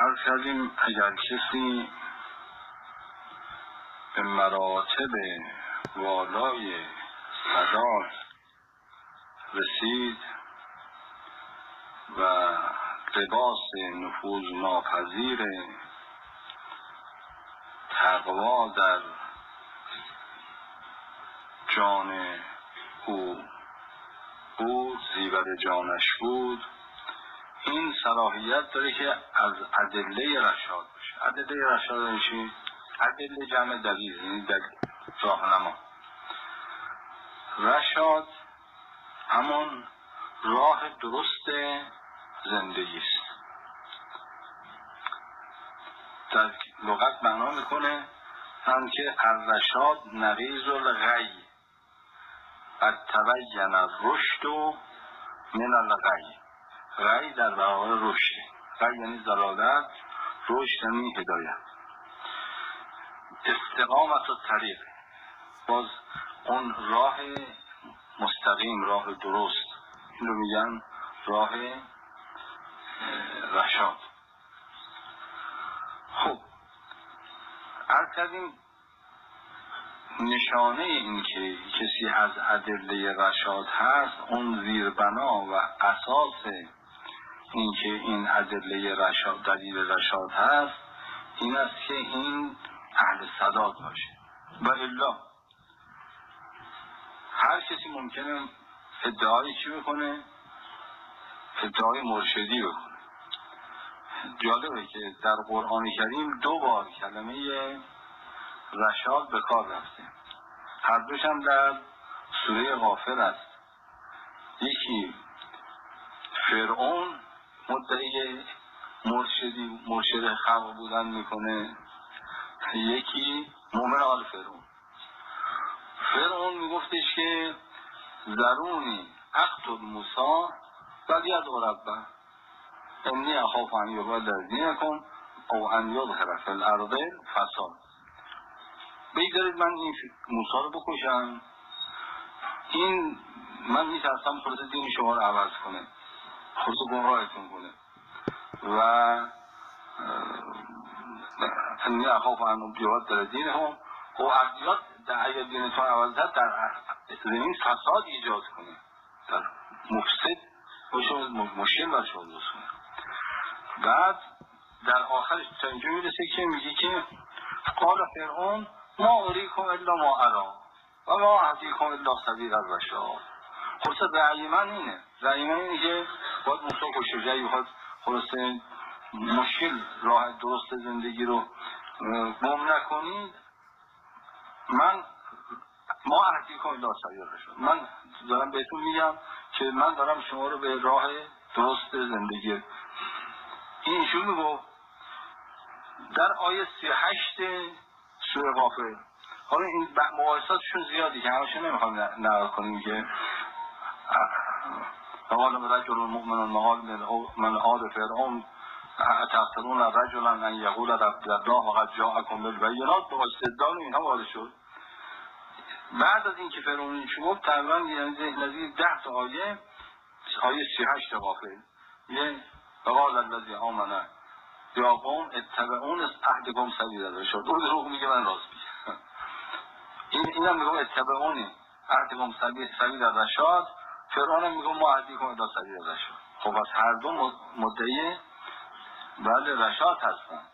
عرض کردیم اگر کسی به مراتب والای سادات رسید و لباس نفوذ ناپذیر تقوا در جان او بود، زیور جانش بود، این صلاحیت داره که از ادله رشاد باشه. ادله رشاد یعنی چی؟ ادله جمع دلیل، یعنی راهنما. رشاد همون راه درست زندگی است. در لغت معنا میکنه هم که الرشاد نقیض الغی، قد تبین الرشد من الغی. غی در برابر رشد. غی یعنی ضلالت، رشد یعنی هدایت. استقامت الطریق، باز اون راه مستقیم، راه درست، این رو میگن راه رشاد. خب عرض کردیم نشانه این که کسی از ادله رشاد هست، اون زیربنا و اساس این که این ادله رشاد، دلیل رشاد هست، این است که این اهل سداد باشه. و الا هر کسی ممکنه ادعای چی بکنه؟ ادعای مرشدی بکنه. جالبه که در قرآن کریم 2 بار کلمه رشاد به کار رفته، هر دوش هم در سوره غافر است. یکی فرعون مدعی مرشد خلق بودن میکنه، یکی مومن آل فرعون. فرعون میگفتش که ذرونی اقتل موسی ولی ادعو ربه انی اخاف ان یضل دینکم او ان یظهر فی الارض فساد. بگذارید من این موسی رو بکشم، این من میترسم خلاص دین شما رو عوض کنه، خلاص گمراهتون کنه و انی اخاف ان یضل دینکم او اگر اگر دینتون عوض کرد در زمین فساد ایجاد کنه، در مفسد باشه، مشکل بر شما درست کنه. بعد در آخرش تا اینجا میرسه که میگه که قال فرعون ما اریکم الا ما ارا و ما اهدیکم الا سبیل الرشاد. خلاصه رأی من اینه که باید موسی کشه، جایی بخواد خلاصه مشکل راه درست زندگی رو گم نکنید، ما اهدیکم الا سبیل الرشاد، من دارم بهتون میگم که من دارم شما رو به راه درست زندگی. این اینجور میگو در آیه 38 سوره غافر. حالا این مباحثاتشون زیادی که همشه نمیخوام نقل کنیم که قال رجل مؤمن من آل فرعون اتقتلون رجلا ان یقول رب الله وقد جاءکم بالبینات، با استدلال اینها وارد شد. بعد از اینکه فرعون این شد تقریبا نزدیک 10 تا آیه 38 غافر یه وقال الذی آمن یا قوم اتبعون اهدکم سبیل الرشاد. اون دروغ میگه من راست میگم. اینم میگم اتبعون اهدکم سبیل الرشاد، فرعون میگه ما اهدیکم الی سبیل الرشاد. خب از هر دو مدعی بله رشاد هستن.